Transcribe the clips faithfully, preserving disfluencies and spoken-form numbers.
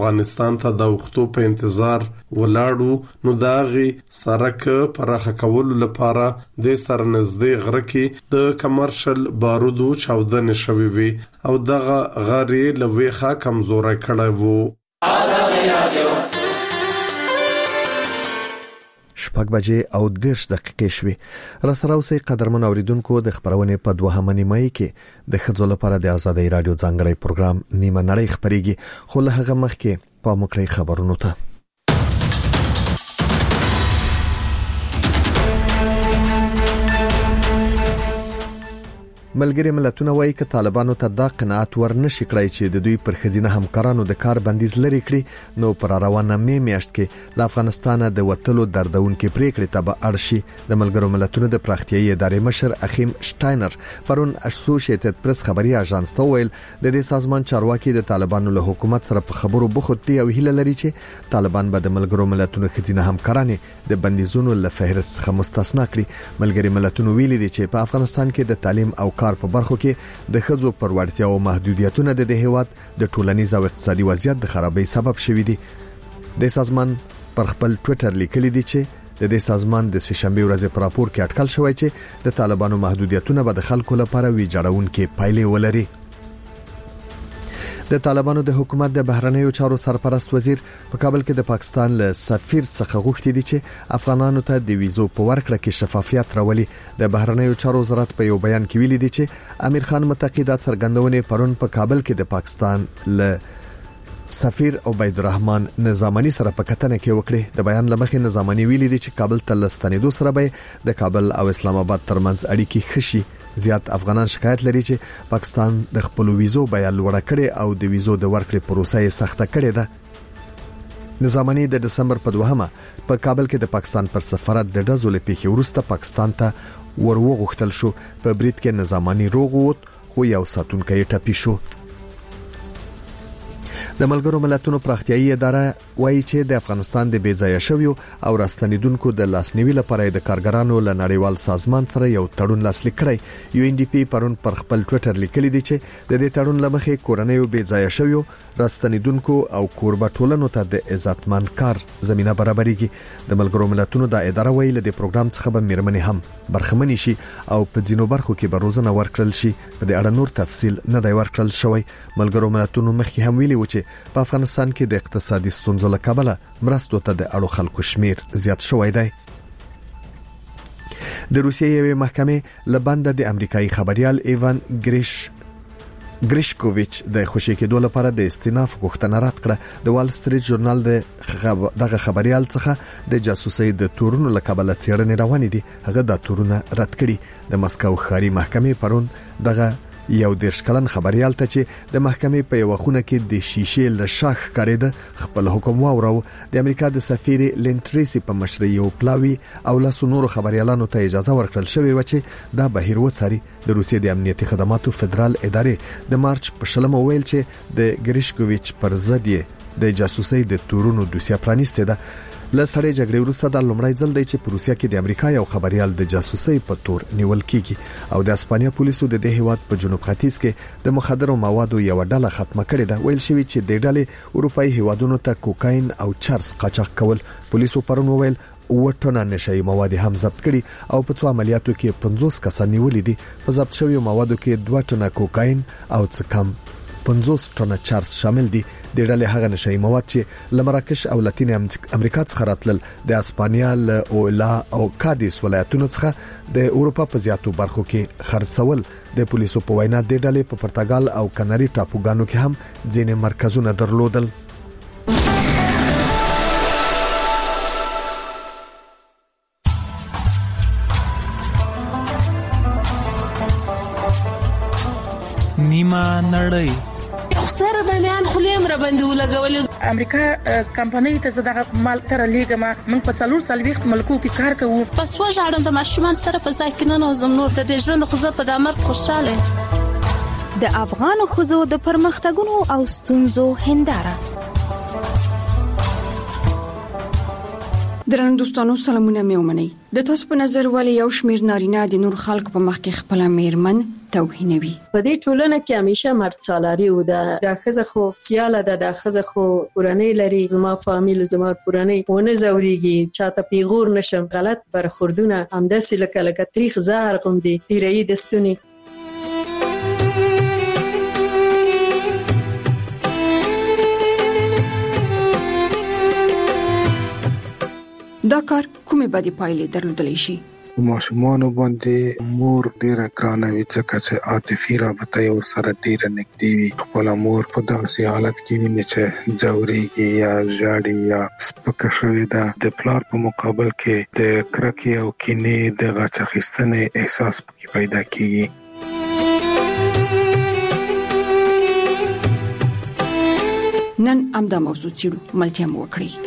افغانستان ته د وختو په انتظار ولاړو نو داغي سرک پراخه کولو لپاره د سرنزدې غره کې د کمرشل بارودو چاودنه شوې وي او دغه غری لويخه کمزوري کړه وو. شپږ بجې او دېرش دقیقې شوې. راسره اوسئ قدرمن اوریدونکو، د خبرونې په دوهمه نیمه کې د ښځو لپاره د آزادۍ رادیو ځانګړی پروګرام نیمه نړۍ خبريږي، خو له هغه مخکې په مکړی خبرونو ته. ملګری ملتونه وایي چې طالبانو ته دا قناعت ورنشي کړای چې د دوی پر خزینه همکارانو د کار بندیز لري کړي، نو پر روانه مې میاشت کې له افغانستانه د وټلو دردونکې پریکړې ته به اړشي. د ملګرو ملتونو د پراختیایي ادارې مشر اخیم شټاینر پرون اسوسییټډ پریس خبري اژانس ته ویل د دې سازمان چارواکي د طالبانو له حکومت سره په خبرو بوخت دي او هیله لري چې طالبان به د ملګرو ملتونو خزینه همکارانه د بندیزونو له فهرست څخه مستثنا کړي. ملګری ملتونو ویلي دي چې په افغانستان کې د تعلیم او کار په برخو کې د خځو پر وړتیا او محدودیتونه د هیواد د ټولنیز او اقتصادي وضعیت د خرابۍ سبب شوي دي. د سازمان پر خپل ټوئیټر لیکلي دي چې د دې سازمان د سشنبه ورځې پر راپور کې اټکل شوی چې د طالبانو محدودیتونه به د خلکو لپاره ویجاړونکې پایلې ولري. د طالبانو د حکومت د بهرنیو چارو سرپرست وزیر په کابل کې د پاکستان له سفیر څخه غوښتي دي چې افغانانو ته د ویزو په ورکړه کې شفافیت راولي. د بهرنیو چارو وزارت په یو بیان کې ویلي دي چې امیر خان متقیدات څرګندونې پرون په کابل کې د پاکستان له سفیر عبید الرحمن نظامانی سره په کتنه کې وکړي. د بیان لمخې نظامانی ویلي دي چې کابل ته لستنېدو سره به د کابل او اسلام آباد ترمنځ اړیکې خشي. زیات افغانان شکایت لري چې پاکستان د خپل ویزو بیه لوړه کړي او د ویزو د ورکړې پروسه یې سخته کړې ده. نظامانی د دسمبر په دوهمه په کابل کې د پاکستان پر سفارت د ډزو لپاره وروسته پاکستان ته ورغوښتل شو. په بریټ کې نظامانی روغ ووت خو یو ساتونکی ټپي شو. د ملګرو ملتونو پراختیایي اداره وایي چې د افغانستان د بیځایه شویو او راستنیدونکو د لاسنیوي لپاره د کارګرانو له نړیوال سازمان سره یو تړون لاسلیک کړی. یو ان ډي پی پرون پر خپل ټوئیټر لیکلی دی چې د دې تړون لمخې کورنیو بیځایه شویو راستنیدونکو او کوربه ټولنو ته د عزتمن کار زمينه برابرېږي. د ملګرو ملتونو د اداره ویل د پروګرام څخه به میرمنې هم برخمنې شي او په ځینو برخو کې به روزنه ورکړل شي. په دې اړه نور تفصیل نه دی ورکړل شوی. ملګرو ملتونو مخکې هم ویلي و چې په افغانستان کې د اقتصادي ستونزو له کبله مرستو ته د اړو خلکو شمیر زیات شوی دی. د روسیې یوې محکمې لبنده د امریکایي خبريال ایوان ګریش ګریشکوویچ د خوشی کېدو لپاره د استیناف غوښتنه رد کړه. د وال سټریټ ژورنال د دغه خبريال څخه د جاسوسي د تورونو لکبله څېړنې روانې دي. هغه د تورونه رد کړي. د مسکو ښاري محکمې پرون دغه یو دیرش کلن خبريال ته چې د محکمې په یو خونه کې د شیشې له شاخ کړید خپل حکم واورو. د امریکا د سفیر لینټریسی په مشرۍ یو پلاوی او لاسو نور خبريالانو ته اجازه ورکړل شوې و چې دا بهیر وڅاري. د روسیې د امنیتي خدماتو فدرال ادارې د مارچ په شلمه ویل چې د ګریشکوویچ پر ضد د جاسوسي د تورونو دوسیه پرانیسته ده. له سړې جګړې وروسته د لومړی ځل دی چې په روسیا کې د امریکا یو خبريال د جاسوسي په تور نیول کیږي او د اسپانیا پولیسو د دې هیواد په جنوب ختیځ کې د مخدرو موادو یو ډله ختمه کړې ده. ویل شوی چې د ډلې اروپאי هیوادونو ته کوکاین او چرس قاچاق کول. پولیسو پرون ویل اوه ټنه نشئی مواد هم ضبط کړي او په څو عملیاتو کې پنځوس کسان نیولې دي. په ضبط شوی موادو کې دوه ټنه کوکاین او څه کم پنځوس ټنه چرس شامل دي. د ډلې هغه نشئی مواد چې لمراکش او لاتین امریکا څخه راتلل د اسپانیا له اولا او کادیس ولایتونو څخه د اروپا په زیاتو برخو کې خرڅول. د پولیسو په وینا د ډلې په پرتګال او کناري ټاپوګانو کې هم ځینې مرکزونه درلودل. نیمه نړۍ سره د میان خلیم را باندې ولګول. امریکا کمپنۍ ته زداغه مال تر لیګما من په څلور سالويخت ملکو کې کار کوو. پس وژاړم د ماشومان سره په ځای کې نه نوزم نور د دې ژوند خو زه په دامر خوشاله. د افغان خزو د پرمختګونو او ستونزو هنداره. درنو دوستانو سلامونه مې ومنئ. د تاسو په نظر ولې یو شمیر نارینه د نور خلکو په مخ کې خپل میرمن توهینوي؟ په دې ټولنه کې همیشه مرد سالاری و ده. د ښځه خو سیاله ده، د ښځه خو کورنۍ لري، زما فامیل زما کورنۍ ونه زوريږي، چاته پیغور نشم. غلط برخوردونه همداسې لکه لکه تاریخ زهر غوندې تیرې دستونی. دا کار کومې بدې پایلې درلودلی شي؟ ماشومان باندې مور ډیره ګرانه وي، ځکه چې عاطفي رابطه یې ورسره ډیره نږدې وي. خپل مور په داسې حالت کې ویني چې ځورېږي یا ژاړي یا سپکه شوې ده. د پلار په مقابل کې د کرکې او کینې د غچ اخیستنې احساس پکې پیدا کیږي. نن همدا موضوع څېړو، ملتیا مو وکړئ.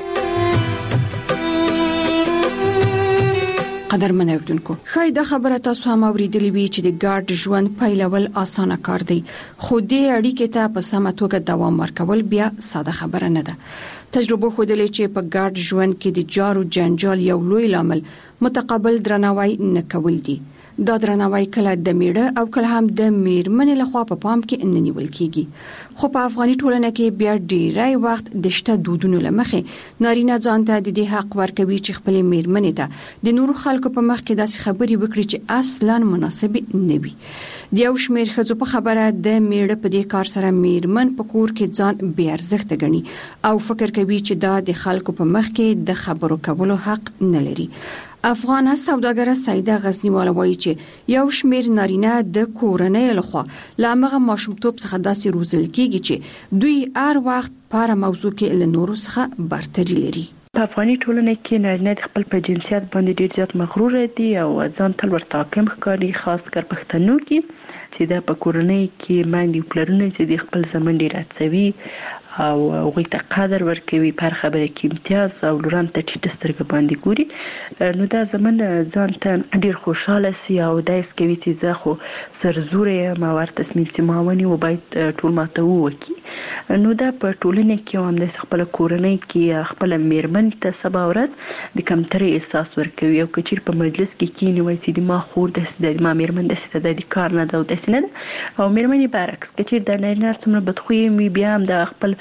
قدرمن اوریدونکو، ښایي دا خبره تاسو هم اوریدلې وي چې د ګډ ژوند پیلول اسانه کار دی، خو دې اړیکې ته په سمه توګه دوام ورکول بیا ساده خبره نه ده. تجربه ښودلې چې په ګډ ژوند کې د جارو جنجال یو لوی لامل متقابل درناوی نه کول دي. دا درناوی کله د میړه او کله هم د میرمنې لخوا په پام کې نه نیول کیږي. خو په افغاني ټولنه کې بیا ډیری وخت د شته دودونو لمخې نارینه ځان ته د دې حق ورکوي چې خپل میرمنې ته د نورو خلکو په مخ کې داسې خبرې وکړي چې اصلا مناسب نه وي. د یو شمیر ښځو په خبره د میړه په دې کار سره میرمن په کور کې ځان بې ارزښته ګڼي او فکر کوي چې دا د خلکو په مخ کې د خبرو کولو حق نه لري. افغان سوداګر سیده غزنیواله وایي چې یو شمیر نارینه د کورنۍ لخوا لامغه ماشومتوب څخه داسې روزل کیږي چې دوی هر وخت په موضوع کې له نورو څخه برتري لري. په افغاني ټولنه کې نارینه د خپل په جنسیت باندې ډیر زیات مغرور دي او ځان تل ورته حاکم ښکاري، خاص کر پښتنو کې چې د په کورنۍ کې باندې پلرونه چې د خپل زمن ډیر اڅوي او هغه ته قدر ورکوي، پر خبره کې امتیاز او لوران ته ټیټ سترګې باندې ګوري. نو دا زمن ځان ته ډیر خوشاله سي او دایس کوي چې زه خو سرزورې ما ورته تصمیم چې ما ونی و باید ټول ماته وکی. نو دا په ټولنه کې هم د خپل کورنۍ کې خپل میرمن ته سبا ورځ د کمتري احساس ورکوي او کچیر په مجلس کې کینی وای چې ما خور د ما میرمن د ست د کار نه دا د سینه او میرمن برعکس کچیر د نارینه څومره بدخوي می بیا هم د خپل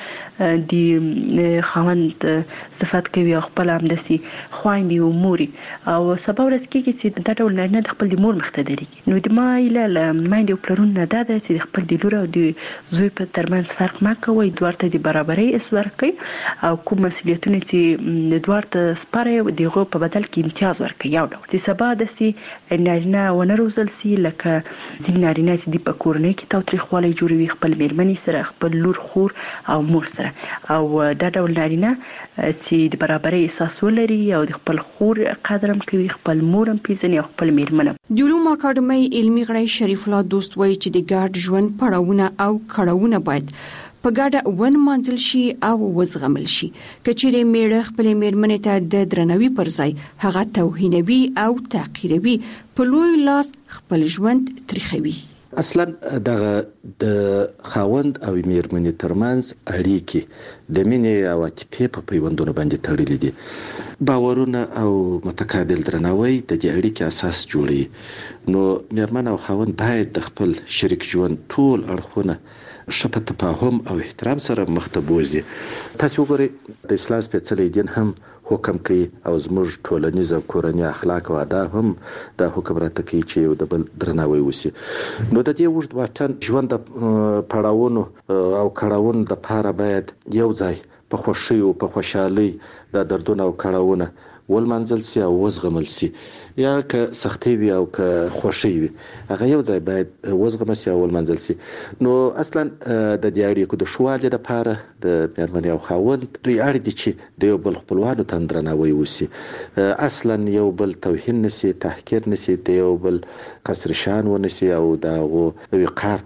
د خاوند صفات کوي او خپل هم دسي خويندې او موري او سبا ورځ کې چې د ټول نه د خپل د مور مختدريږي. نو د ما اله ماندې پلرون نه دا د خپل د لور او د زوی په ترمنځ فرق ما کوي، دوارته د برابرۍ اسور کوي او کوم مسولیتونه چې دوارته سپاره دغه په بدل کې امتیاز ورکوي. یو ډول چې سبا دسي نارینه ونه روزل سي لکه ځین نارینه چې د پکورنۍ کې تاوتریخوالی جوړوي خپل میرمنې سره، خپل لور خور او مور سره، او دا ډول نارینه چې د برابرۍ احساس ولري او د خپل خور قدرم کوي، خپل مورم پیژني او خپل میرمن. د علوم اکاډمۍ علمي غړی شریف الله دوست وایي چې د ګډ ژوند پړاوونه او کړهونه باید په ګډه ون منځل شي او وزغمل شي. کچېرې میړه خپل میرمنې ته د درنوي پر ځای هغه توهینوي او تحقیروي، په لوی لاس خپل ژوند تریخوي. اصلا دغه د خاوند او میرمنې ترمنځ اړیکې د مینې او عاطفې په پیوندونو باندې تړلې دي. باورونه او متقابل درناوی د دې اړیکې اساس جوړوي. نو میرمن او خاوند باید د خپل شریک ژوند ټول اړخونه ښه په تفاهم او احترام سره مخ ته بوځي. تاسو وګورئ د اسلام سپېڅلی دین هم حکم کوي او زموږ ټولنیز او کورنی اخلاق او آداب هم دا حکم راته کوي چې یو د بل درناوی وشي. نو د دې اوږد واټن ژوند د پړاوونو او کړاوونو لپاره باید یو ځای په خوښۍ او په خوشحالۍ د دردونو او کړاوونه ولمنځل سي او وزغمل سي، یا که سختي وي او که خوښي وي هغه یو ځای باید وزغمل سي او ولمنځل سي. نو اصلا د دې اړیکو د شوالي لپاره د میرمنې او خاوند دوی اړ دي چې د یو بل خپلوانو ته درناوی وشي، اصلا یو بل توهین نشي، تحقیر نشي، د یو بل قصر شان ونشي او د وقار ته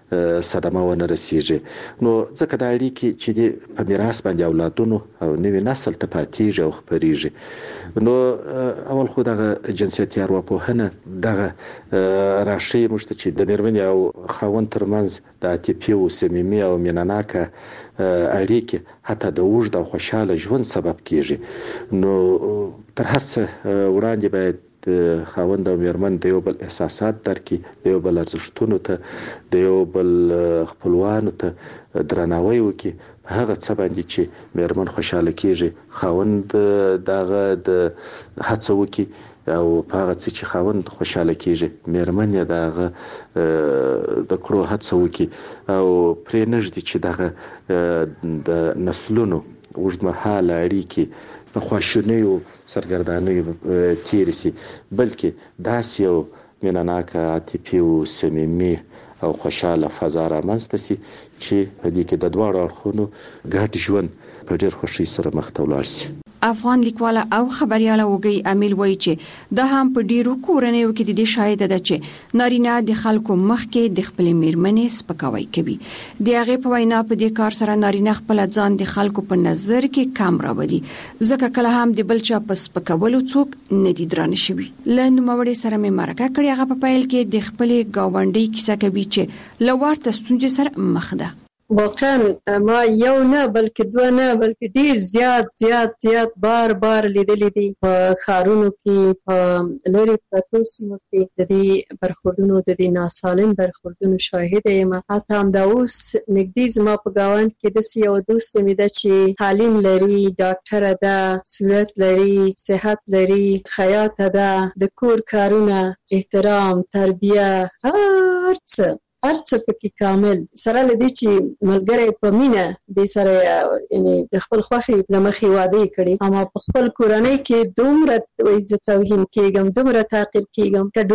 صدمه ونه رسیږي. نو ځکه دا اړیکې چې د په میراث باندې اولادونو او نوې نسل ته پاتېږي او خپرېږي. نو اول خو دغه جنسیتي ارواپوهنه دغه راشي موږ ته چې د میرمنې او خاوند ترمنځ د عاطفي او صمیمي او میناناکه اړیکې حتی د اوږد او خوشاله ژوند سبب کیږي. نو تر هر څه وړاندې باید خاوند او میرمن د یو بل احساسات درکړي، د یو بل ارزښتونو ته، د یو بل خپلوانو ته درناوی وکړي په هغه څه باندې چې میرمن خوشاله کیږي. خاوند دغه د هڅه وکړي او په هغه څه چې خاوند خوشاله کیږي میرمن یې دغه د کړو هڅه وکړي او پرې نږدې چې دغه د نسلونو اوږدمهاله اړیکې په خواشینیو سرګردانیو تېرې شي، بلکې داسې یو مینه‌ناکه عاطفي او صمیمي او خوشاله فضا رامنځته شي چې په دې کې د دواړو اړخونو ګډ ژوند په ډېر خوښۍ سره مخ ته ولاړ شي. افغان لیکواله او خبرياله وګي امیل وایي چې د هم په ډیرو کورنیو کې د دې شاهد ده چې نارینه د خلکو مخ کې د خپل میرمنې سپکاوی کوي. د هغه په وینا په دې کار سره نارینه خپل ځان د خلکو په نظر کې کم راوړي، ځکه کله هم د بل چا په سپکولو څوک نه دي درانه شوي. له نوموړي سره مې مرکه کړې، هغه په پیل کې د خپل گاونډي کیسه کوي چې لوړ ستونزې سره مخ ده. واقعا ما یو نه بلکې دوه نه بلکې ډیر زیات زیات زیات بار بار لیدلې دي په ښارونو کې، په لري پرتو سیمو کې د دې برخوردونو د دې ناسالم برخوردونو شاهد یم. حتی هم دا اوس نږدې زما په ګاونډ کې د یو دوست مې ده چې تعلیم لري، ډاکټره ده، صورت لري، صحت لري، خیاط ده، د کور کارونه، احترام، تربیه، هر څه هر څه پکې کامل سره لدی چې ملګری په مینه د سره یعنی د خپل خوخي لمخې واده کړي، اما په خپل کورنۍ کې دومره عزت توهین کېږم، دومره تعقیب کېږم که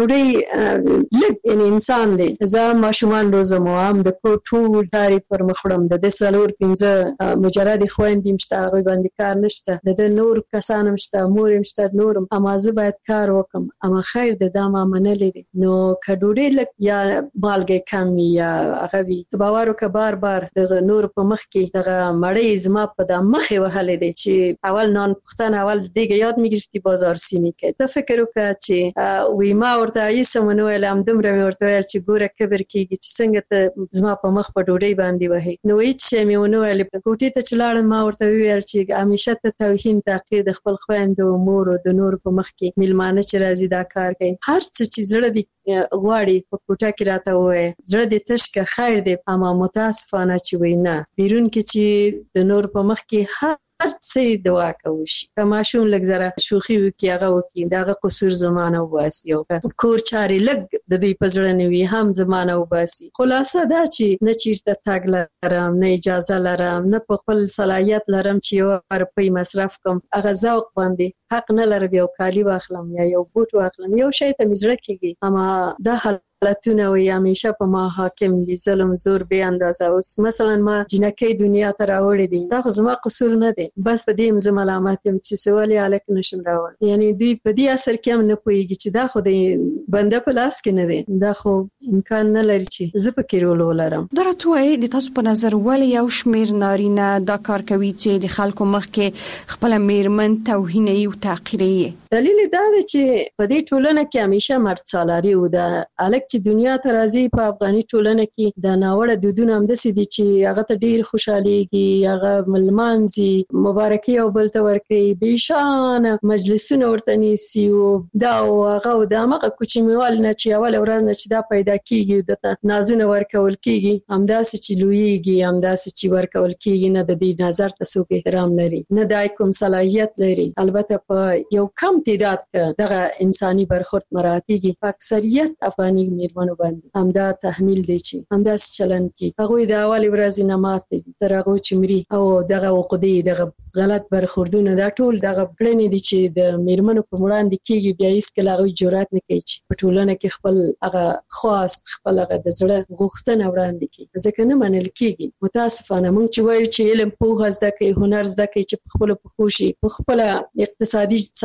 ډوډۍ لږ یعنی انسان دی. زه ماشومان روزم او هم د کور ټول کاري پر مخ وړم، د دې څلور پنځه مجرد خويندې مشته، هغوی باندې کار نشته، د نور کسان مشته، مور مشته، نورم، اما زه باید کار وکم. اما خیر د دا ما منلې دي. نو که ډوډۍ لږ یا مالګه کم یا هغه وي ته باور وکړه بار بار دغه نور په مخ کې دغه مړۍ زما په د مخې وهلې دی چې اول نان پختن اول دیګه یاد میگرفتی بازار سیمې کې. ته فکر وکړه چې وی ما ورته یې سمونو علم دومره مې ورته ویل چې ګوره کبر کېږي چې څنګه ته زما په مخ په ډوډۍ باندې وهې. نو هیڅ شی مې ونه ویل. کوټې ته چې لاړم ما ورته ویل چې همیشه ته توهین تحقیر د خپل خویندو مور او د نور په مخ کې میلمانه چې راځي دا کار کوي. هر څه چې زړه دی غواړي په کوټه کې راته وایي، زړه دې تش که خیر دی، اما متاسفانه چې وای نه بیرون کې چې د نور په مخ کې هر هر څه دوا کوي شي. که ماشوم لږ زره شوخي وکړي هغه وکړي دغه قصور زمانه وباسي، او کور چاري لږ د دوی په زړه نه وي هم زمانه وباسي. خلاصه دا چې نه چیرته تګ لرم، نه اجازه لرم، نه په خپل صلاحیت لرم چې یو روپۍ مصرف کوم. هغه ذوق باندې حق نه لرم یو کالي واخلم یا یو بوټ واخلم، یو شی ته مې زړه کېږي. اما دا حالتونه وي همیشه په ما حاکم دي، ظلم زور بې اندازه. اوس مثلا ما جنکۍ دنیا ته راوړې دي، دا خو زما قصور نه دی، بس په دې زه ملامت یم چې څه ولې هلک نشم راوړی. یعنی دوی په دې اثر کې هم نه پوهېږي چې دا خو د بنده په لاس کې نه دی، دا خو امکان نه لري چې زه پکې رول ولرم. دا راته وایي د تاسو په نظر ولې یو شمېر نارینه دا کار کوي چې د خلکو مخ کې خپله میرمن توهینوي او تحقیروي؟ دلیل دا دی چې په دې ټولنه کې همیشه مرد سالاري و. د هلک چې دنیا ته راځي په افغاني ټولنه کې د ناوړه دودونه همداسې دي چې هغه ته ډېر خوشحالېږي، هغه لمانځي، مبارکي یو بل ته ورکوي، بېشانه مجلسونه ورته نیسي او دا او هغه او د همغه کوچنیوال نه چې اوله ورځ نه چې دا پیدا کېږي دته نازونه ورکول کېږي، همداسې چې لویېږي، همداسې چې ورکول کېږي، نه د دې نظر ته څوک احترام لري، نه د کوم صلاحیت لري. البته په یو کم تعداد کې دغه انساني برخورد مراعاتېږي. په اکثریت افغاني میرمنو باندې همدا تحمیل دی چې همداسې چلن کوي. هغوی د اولې ورځې نه ماتې دي تر هغو چې مري، او دغه عقدې، دغه غلط برخوردونه، دا ټول دغه کړنې دي چې د میرمنو په وړاندې کېږي. بیا هېڅکله هغوی جرأت نه کوي چې په ټولنه کې خپل هغه خواست، خپل هغه د زړه غوښتنه وړاندې کړي، ځکه نه منل کېږي. متاسفانه موږ چې وایو چې علم پوهه زده کوي، هنر زده کوي چې په خپلو پښو شي، په خپله اقتصادي صلاحیت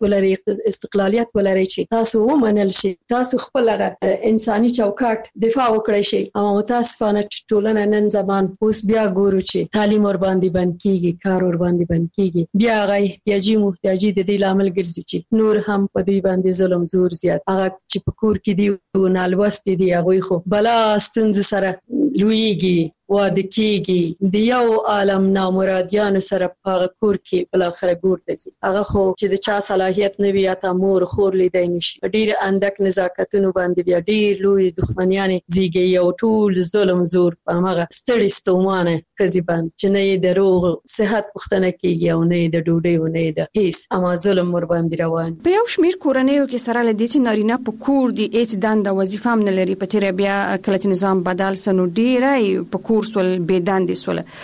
قدرت ولري استقلالیت ولري چې تاسو ومنل شي تاسو خپل انساني چوکاټ دفاع وکړئ شي او متاسفانه ټولنه نن زمان اوس بیا ګورو چې تعلیم ور باندې بند کیږي کار ور باندې بند کیږي بیا هغه احتیاجي محتاجي د دې لامل ګرځي چې نور هم په دې باندې ظلم زور زیات هغه چې په کور کې دی او نالوست دي هغه خو بلا ستونز سره لویږي واده کیږي د یو عالم نامرادیانو سره په کور کې بل اخر ګور دي هغه خو چې د چا صلاحیت نه وي تا مور خور لیدای نشي ډیر اندک نزاکتونو باندې بیا ډیر لوی دښمنیان زیږي یو ټول ظلم زور په هغه ستړي ستومانه کزي باندې چې نه د روغ صحت پختنه کیږي او نه د ډوډۍ او نه د هیڅ اما ظلم ور باندې روان په یو شمیر کورنیو کې سره لدې چې نارینه په کور دی هیڅ دنده وظیفه هم نه لري په تیر بیا کله نظام بدل سنو ډیره په کور سول بيداندې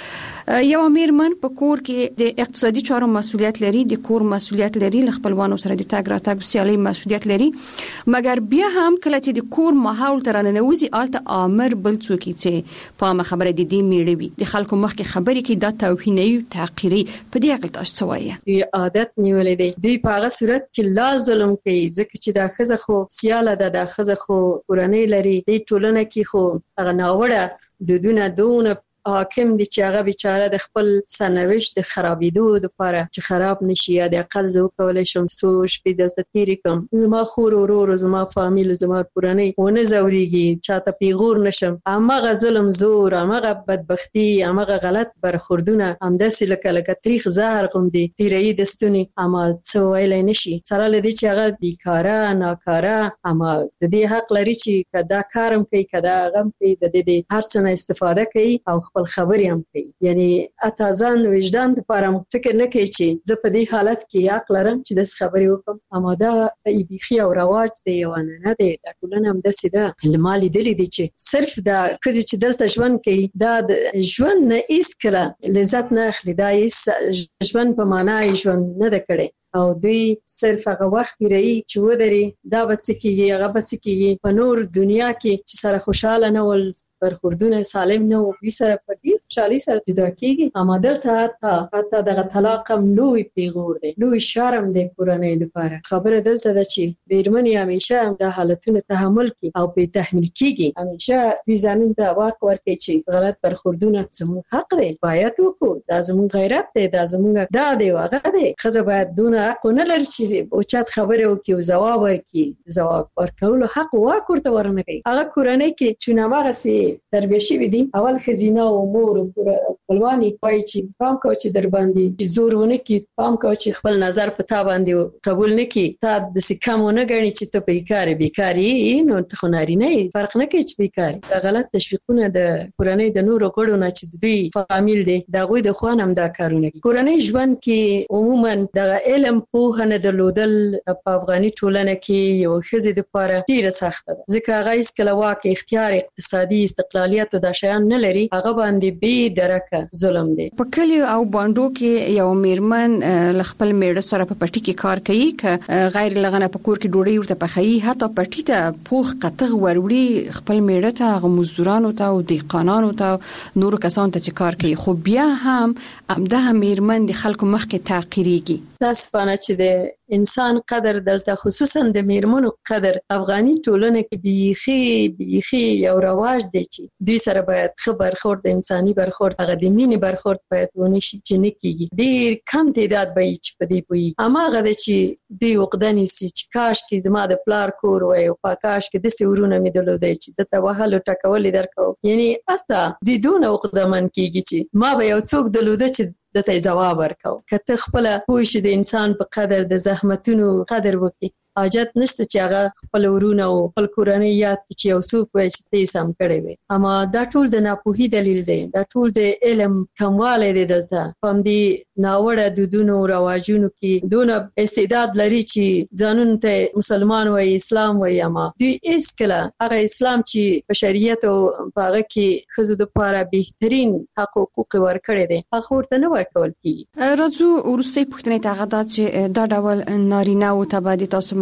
سول یو میرمن په کور کې د اقتصادي چارو مسولیت لري د کور مسولیت لري خپلوانو سره د تاګ راتګ سیالي مسولیت لري مګر بیا هم کله چې د کور ماحول ترانه وزي آلته امر بل څوک چې په خبره د دې میړوي د خلکو مخ کې خبرې کې د توهیني تعقیري په دې اړه تاسو څه وایي عادت نیولې دی دوی په هغه صورت کې لا ظلم کوي ځکه چې دا خزه خو سیاله ده د خزه خو ورانه لري د ټولنه کې خو هغه ناوړه د دونه دونه حاکم دي چې هغه بیچاره د خپل سرنوشت د خرابېدو لپاره چې خراب نشي یا د اقل زو کولای شم سوچ په دلته تیری کوم زما خور ورور زما فامیل زما کورنۍ ونه زوريږي چاته پیغور نشم امغه ظلم زور امغه بدبختی امغه غلط برخوردونه همداسې لکه لکه تاریخ زهر کوم دي تیری دستونی اما څو ویل نشي سره لدی چې هغه بیکاره ناکاره اما د دې حق لري چې کدا کارم کوي کدا غم کوي د دې هر څه نه استفاده کوي او خپل خبرې هم کوي یعنی اتازان وجدان لپاره فکر نه کوي چې زه په دې حالت کې حق لرم چې د خبرې وکم اما دا ایبيخي او رواج دی یو نه دی د ټولنه هم د سیده مالي دلی دي چې صرف دا کزي چې دلته ژوند کوي دا ژوند نه ایس کړه لذت نه اخلي دا ایس ژوند په معنا ژوند نه د کړي او دوی صرف هغه وخت لري چې ودري دا بچکیږي هغه بچکیږي په نور دنیا کې چې سره خوشاله نه ول برخوردونه سالم نه او دوی سره په ډیر خوشالي سره جدا کیږي اما دلته حتی حتی دغه طلاق هم لوی پیغور دی لوی شرم دی کورنۍ لپاره خبره دلته ده چې بیرمنې همیشه د حالتونو تحمل کوي او په تحمل کیږي همیشه دوی ځانون ته واک ورکړي چې غلط برخوردونه زموږ حق دی باید وکړو دا زموږ غیرت دی دا زموږ دا دی هغه دی خزه باید دونه حق نه لري چې او چات خبره وکي او جواب ورکي جواب ورکول حق واک ورته ورنه کوي هغه کورنۍ کې چې نامغه سي تربیشي ودی اول خزینه او مور خپلوانی وای چې پام کو چې در باندې زورونه کې پام کو چې خپل نظر په تا باندې قبول نکي تا د سکمونه غني چې ته بیکاره بیکاری نو ته خناري نه فرق نه کوي چې بیکاری دا غلط تشویقونه د کورنۍ د نورو غړو نه چې دوی فامیل دي دا غوي د خوانم دا کارونه کوي کورنۍ ژوند کې عموما د علم په نه درلودل په افغاني ټولنه کې یو خزې د لپاره ډیره سخته ده ځکه هغه هیڅ کله واک اختیار اقتصادي استقلالیت د شیان نه لري هغه باندې به درکه ظلم دی په کلی او باندو کې یو میرمن خپل میړه سره په پټي کې کار کوي ک غیر لغنه په کور کې ډوډۍ ورته پخایي حتی پټي ته پوخ قطغ وروړي خپل میړه ته غو مزدورانو ته او دیقانانو ته نور کسان ته چې کار کوي خو بیا هم امده میرمن د خلکو مخ کې تعقیریږي تاسفانه چې د انسان قدر دلته خصوصا د میرمنو قدر افغاني ټولنه کې بيخي بيخي یو رواج دی چې دوی سره باید خبر خورد انساني برخورد هغه د مینې برخورد باید ونی شي چې نه کیږي ډیر کم تعداد به چې په دې پوي اما هغه چې دوی وقدنی سي چې کاش کې زما د پلار کور وای او کاش کې د سورونه مې دلودای چې د توهل ټکول درکو یعنی اته د دونه وقدمن کیږي چې ما به یو څوک دلوده چې دته جواب ورکاو کته خپل پوښ د انسان په قدر د زحمتونو قدر وکي حاجت نشته چې هغه خپل ورونه او خپل کورنۍ یاد چې یو څوک وایي چې تاسو هم کړی وي اما دا ټول د ناپوهي دلیل دی دا ټول د علم کمواله دی دلته هم دی ناوړه دودونو رواجونو کې دونه استعداد لري چې ځانون ته مسلمان وای اسلام وای اما دوی اسکله هغه اسلام چې په شریعت او هغه کې خزو د لپاره بهترین حقوق ورکړي دي هغه ورته نه ورکول کیږي راځو ورسته پښتنې ته هغه چې دا ډول نارینه او تبادی تاسو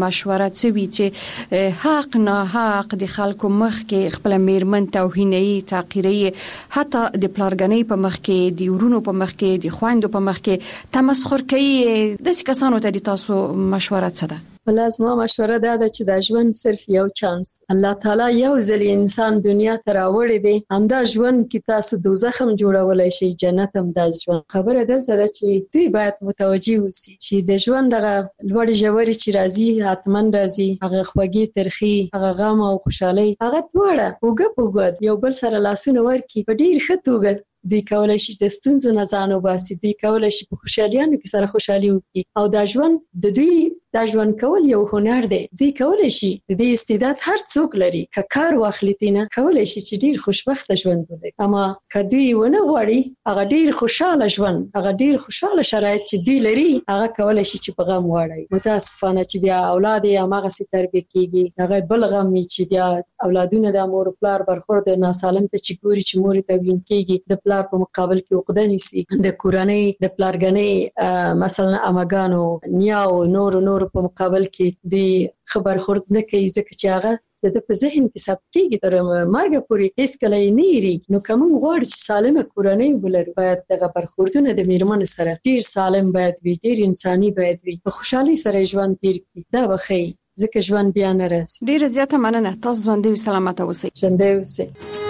مشوره څوي چې حق نه حق د خلکو مخ کې خپل میرمن توهیني تحقیري حتی د پلارګنۍ په مخ کې د ورونو په مخ کې د خويندو په مخ کې تمسخر کوي د څه کسانو ته د تاسو مشوره څه ده؟ لازمه مشوره ده چې دا ژوند صرف یو چانس الله تعالی یو ځل انسان دنیا ته راوړی دی، همدا ژوند کې تاسو دوزخ هم جوړولای شي، جنت هم دا ژوند. خبره ده چې دوی باید متوجي وسی چې د ژوند دغه لوړ ژوري چې راځي حتمن راځي، هغه خوږی ترخی، هغه غم او خوشحالي، هغه ټوله وګ په وګ یو بل سره لاسونه ورکی په ډیر ښه توګه دوی کولای شي د ستونزو نه ځان وباسي، دوی کولای شي په خوشحالیانو کې سره خوشحالي وکړي او دا ژوند د دوی دا ژوند کول یو هنر دی. دوی کولای شي د دې استعداد هر څوک لري که کار واخلي تینه کولای شي چې ډیر خوشبخت ژوند ولري، اما که دوی ونه غواړي هغه ډیر خوشاله ژوند، هغه ډیر خوشاله شرایط چې دوی لري هغه کولای شي چې په غم واړي. متاسفانه چې بیا اولاد یې هغه سي تربیه کیږي، هغه بل غم چې بیا اولادونه د مور پلار برخورد ناسالم ته چې ګوري چې مور ته وین کیږي د پلار په مقابل کې عقده نیسي، د کورنۍ د پلارګنۍ مثلا اماګانو نیاو نور نور په مقابل کې دی خبر خورد نه کوي ځکه چې هغه د په ذهن کې ثبت کیږي تر مرګ پورې هیڅ کله نه یری. نو کوم غواړي چې سالمه کورنۍ ولري باید دغه برخوردونه د میرمن سره ډیر سالم باید وي، ډیر انساني باید وي، په خوشحالي سره ژوند تیر کړي. دا وخی ځکه ژوند بیا نه راځي. ډیر زیاته مننه، تاسو ژوند او سلامت اوسئ. ژوند اوسئ.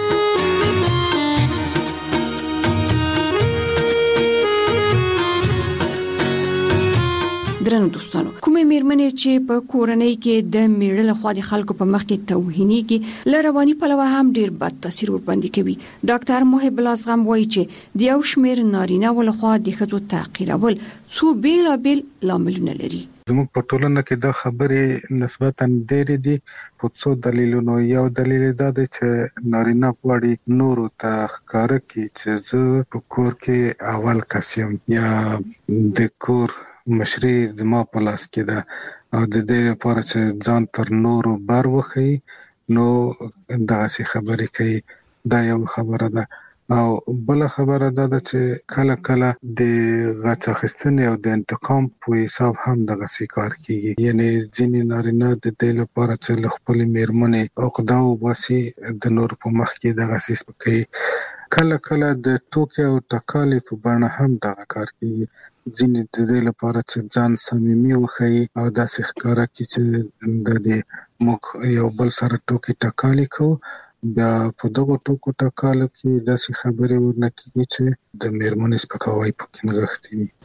درنو دوستانو، کومې میرمنې چې په کورنۍ کې د میړه لخوا د خلکو په مخ کې توهینېږي ل رواني پلوه هم ډیر بد تاثیر ور باندې کوي. ډاکټر محب الازغم وایي چې د یو شمېر نارینه ولخوا د ښځو تحقیرول څو بیلابیل لاملونه لري. زموږ په ټولنه کې دا خبرې نسبتاً ډېرې دي په څو دلیلونو. یو دلیل دا دی چې نارینه غواړي نورو ته ښکاره کړي چې زه په کور کې اول کس یم یا د کور مشري زما په لاس کې ده او د دې لپاره چې ځان تر نورو بر وښي نو دغسې خبرې کوي. دا یو خبره ده. او بل خبره ده چې کله کله د غچ اخیستنې او د انتقام په حساب هم دغسې کار کیږي. یعنی ځینې نارینه د دې لپاره چې له خپلې میرمنې عقده وباسي د نورو په مخ کې دغسې سپکوي. کله کله د ټوکې او ټکالې په بڼه هم دغه کار کیږي. ځینې د دې لپاره چې ځان صمیمي وښیي او داسې ښکاره کړي چې د دې موږ یو بل سره ټوکې ټکالې کوو، بیا په دغو ټوکو ټکالو کې داسې خبرې ورنه کېږي چې د میرمنې سپکاوی پکې نغښتی وي.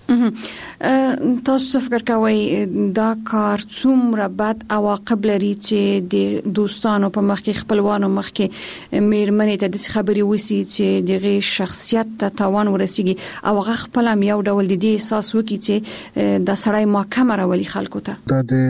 تاسو څه فکر کوئ دا کار څومره بد عواقب لري چې د دوستانو په مخ کې خپلوانو مخ کې میرمنې ته د خبرې وسی چې دغه شخصیت ته تاوان ورسیږي او هغه خپل هم یو ډول د دې احساس وکړي چې د سړی محکمه راولي خلکو ته؟ دا د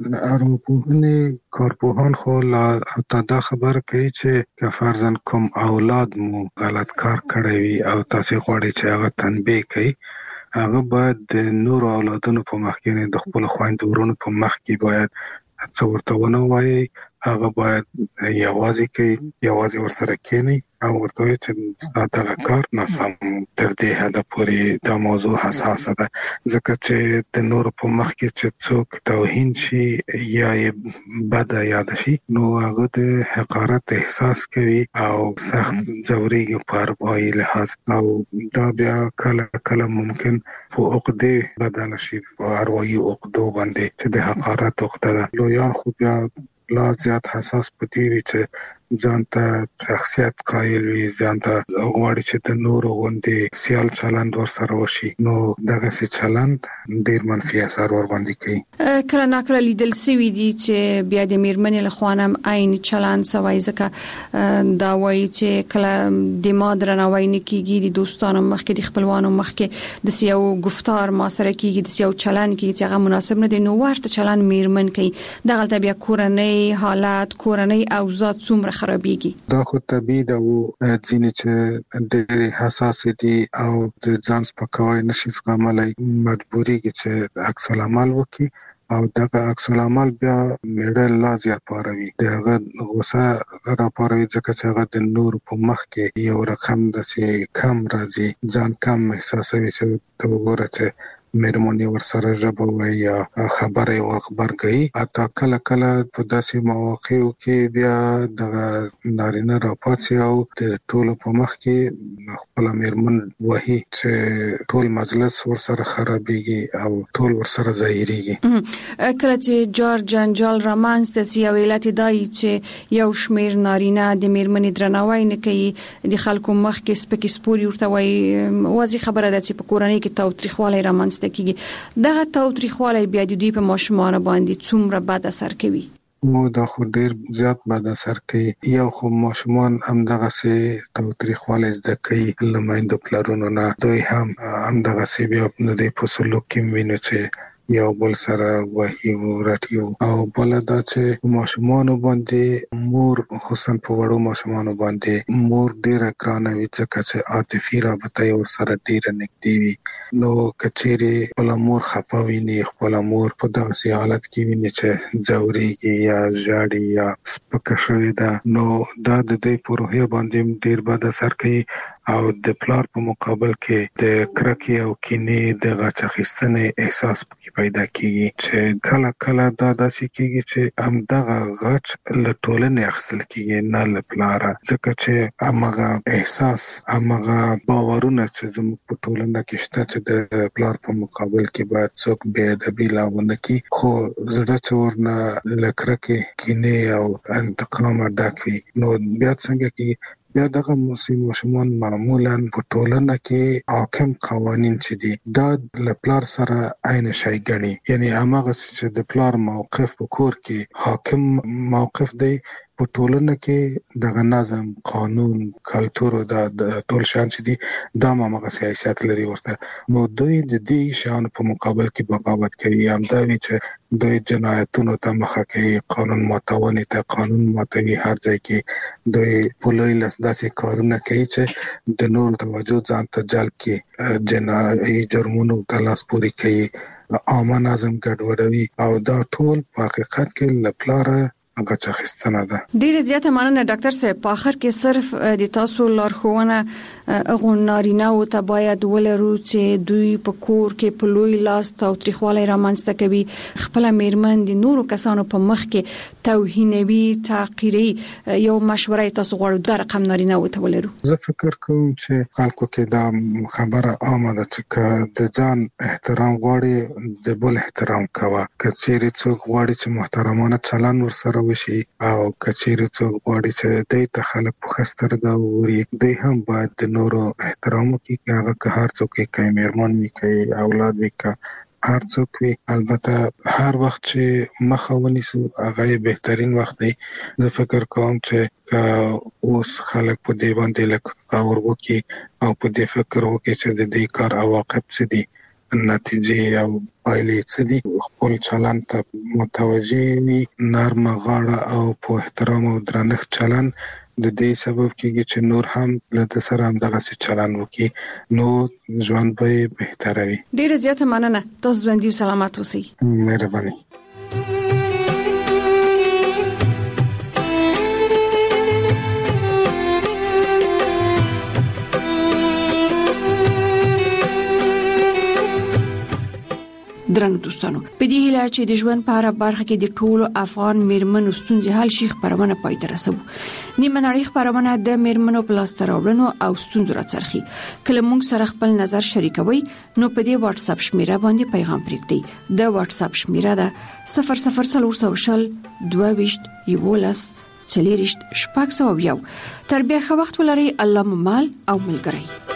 ارواپوهنې کارپوهان خو لا دا خبره کوي چې که فرضاً کوم اولاد مو غلط کار کړی وي او تاسو غواړئ چې هغه تنبیه کړئ، هغه باید د نورو اولادونو په مخ کې د خپل خویندو ورونو په مخ کې باید څه ورته ونه وایي، هغه باید یوازې کوي، یوازې ورسره کېني او ورته وایي چې ستا دغه کار ناسم. تر دې حده پورې دا موضوع حساسه ده ځکه چې د نورو په مخ کې چې څوک توهین شي یا یې بده یاده شي نو هغه د حقارت احساس کوي او سخت ځورېږي په اروايي لحاظ او دا بیا کله کله ممکن په عقدې بدله شي، په اروايي عقدو باندې چې د حقارت عقده ده. لویان خو بیا لا زیات حساس پدې وي چې ځان ته شخصیت قایل وي، ځان ته غواړي چې د نورو غوندې سیال چلند ورسره وشي، نو دغسې چلند ډېر منفي اثر ور باندې کوي. کله ناکله لیدل شوي دي چې بیا د میرمنې له خوا هم عین چلند سوی، ځکه دا وایي چې کله د ما درناوی نه کېږي د دوستانو مخکې د خپلوانو مخکې د یو گفتار ما سره کېږي، د یو چلند کېږي چې هغه مناسب نه دی، نو ورته چلند میرمن کوي. دغلته بیا کورنۍ حالات، کورنۍ اوضاع څومره خرابېږي. دا خو طبیعي ده او ځینې چې ډېرې حساسې دي او د ځان سپکاوی نشي زغملی مجبورېږي چې عکس العمل وکړي او دغه عکس العمل بیا میړه لا زیات پاروي، د هغه غوسه را پاروي ځکه چې هغه د نور په مخ کې یو رقم داسې کم راځي، ځان کم احساسوي چې ته وګوره چې مېرمنې ورسره ژبه وایي یا خبره ور خبرګي اته کله کله په داسې مواقعو کې بیا د نارینه راپاتې او د ټولو په مخ کې خپل مېرمن وایي چې ټول مجلس ورسره خرابېږي او ټول ورسره ظاهريږي. کله چې جار جنجال رامنځ ته سی ویلات دای چې یو شمیر نارینه د مېرمنې درناوی نه کوي د خلکو مخ کې سپکې سپوري ورته وایي واضح خبره ده چې په کورنۍ کې تاوتریخوالی رامنځ ته کیږي. دغه تاوتریخوالی بیا د دوی په ماشومان باندې څومره بد اثر کوي؟ مو دا خو ډیر زیات بد اثر کوي. یو خو ماشومان هم دغه سي تاوتریخوالی زده کوي لمایند پلرونو نه، دوی هم هم دغه سي بیا د په سلوک کې ویني چې یو بل سره وحي ورټیو او بل دا چې ماشومان باندې مور خصوصا په وړو ماشومان باندې مور ډیره ګرانه وي چې عاطفي رابطه ور سره ډیره نږدې وي. نو کچېری خپل مور خپاوي نه خپل مور په داسې حالت کې ویني چې ځوريږي یا ژاړي یا سپکه شوی ده، نو دا د دې په روحیه باندې ډیر بد اثر کوي او د پلار په مقابل کې د کرکې او کینې د غچخستنې احساس پکې پیدا کیږي چې کله کله دا داسې کیږي چې هم دغه غچ له ټولنې اخیستل کیږي نه له پلاره، ځکه چې هغه احساس هغه باورونه چې زموږ په ټولنه کې شته چې د پلار په مقابل کې باید څوک بې ادبي لاونه کوي، خو زړه چې ورنه له کرکې کینې او انتقام ډک وي نو بیا څنګه کې بیا دغه ماشومان معمولا په ټولنه کې حاکم قوانين چې دي دا له پلار سره عین شي ګڼي، یعنی هغه چې د پلار موقف په کور کې حاکم موقف دی په ټولنه کې دغه نظم قانون کلچر د ټول شان چې دي دا ماغه سیاست لري ورته، نو دوی د دې شان په مقابل کې بغاوت کوي، هم دا وی چې دوی جنایتونو ته مخه کوي، قانون ماتونې ته قانون ماتوي، هر ځای کې دوی په لوی لاس داسې کارونه کوي چې د نور توجه ځان ته جلب کړي، جنایي جرمونو ته لاس پوري کوي، عامه نظم ګډوډوي او دا ټول په حقیقت کې لپاره هغه څه خستنه ده. ډیره زیاته مننه ډاکټر صاحب. په اخر کې صرف د تاسو لارښوونه هغه نارینه او ته باید ولرو چې دوی په کور کې په لوی لاس تاوتریخوالی رامنځته کوي، خپل میرمن د نورو کسانو په مخ کې توهینوي تحقیري، یو مشوره تاسو غواړو د رقم نارینه او ته ولرو؟ زه فکر کوم چې خلکو کې دا خبره عامه ده چې د ځان احترام غواړي د بل احترام کوه، کچېری څوک غواړي چې محترمانه چلند ورسره وشي او کچېری څوک غواړي چې د ته خلک په خسترګه ووري، دوی هم باید د نورو احترام وکړي، هغه که هر څوک کوي مېرمن وي کوي اولاد وي که هر څوک وي، البته هر وخت چې مخه ونیسو هغه بهترین وخت دی. زه فکر کوم چې اوس خلک په دې باندې لکه اور وکړي او په دې فکر وکړي چې د دې کار عواقب څه دي، نتیجې او پایلې څه دي، خپل چلند ته متوجه وي، نرمه غاړه او په احترام او درنښت چلند د دې سبب کېږي چې نور هم له سره هم دغه څه چلند وکړي، نو ژوند به بهتره وي. ډیره زیاته مننه. تاسو ژوندي او سلامت اوسئ. مهرباني. درنو دوستانو، په دې هیله چې د ژوند په اړه برخه کې د ټولو افغان میرمنو ستونزې حل شي خبرونه پای ته رسوو. نیمه نړۍ خبرونه د میرمنو په لاس راوړنو او ستونزو راڅرخي. کله موږ سره خپل نظر شریکوي نو په دې واتس اپ شمیره باندې پیغام پرېږدئ. د واتس اپ شمیره ده صفر صفر څلور شل دوه ویشت یولس څلېرشت شپږ سوه یو. تر بیا ښه وخت ولرئ. الله مو مال او ملګری.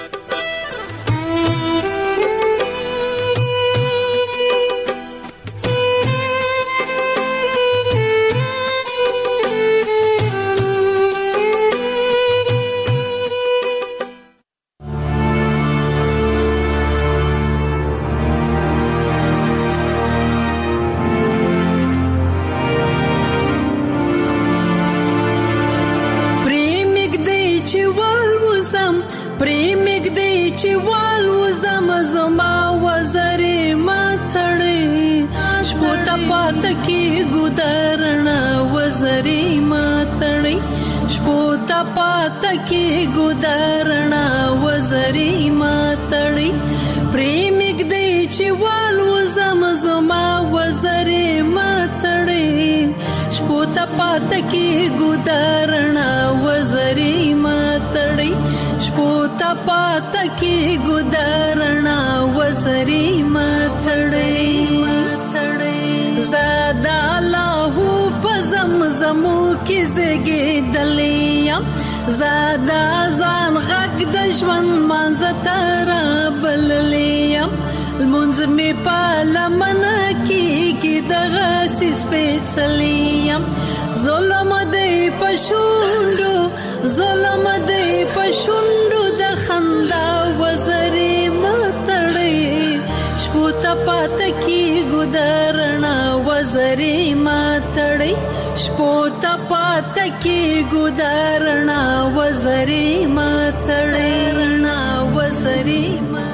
की गुदरना वजरी मातड़ी प्रेमिक दे شوال وزم زما وزرې ماتړې شپو ته پات کې ګدارنا وزرې ماتړې شپو ته پات کې ګدارنا وزرې ماتړې ماتړې زادا الله په زمزمو کې زګې دلیا زادا ځان غږ د ژوند مانځ تر بللیم المنځ می پالمن کیږي دغه سپېڅلیم ظلم دی پښوندو ظلم دی پښوندو د خندا وزرې ماتړې شپو ته پات کی ګدارنا وزرې ماتړې شپو ته پات کی ګدارنا وزرې ماتړې رڼا وزرې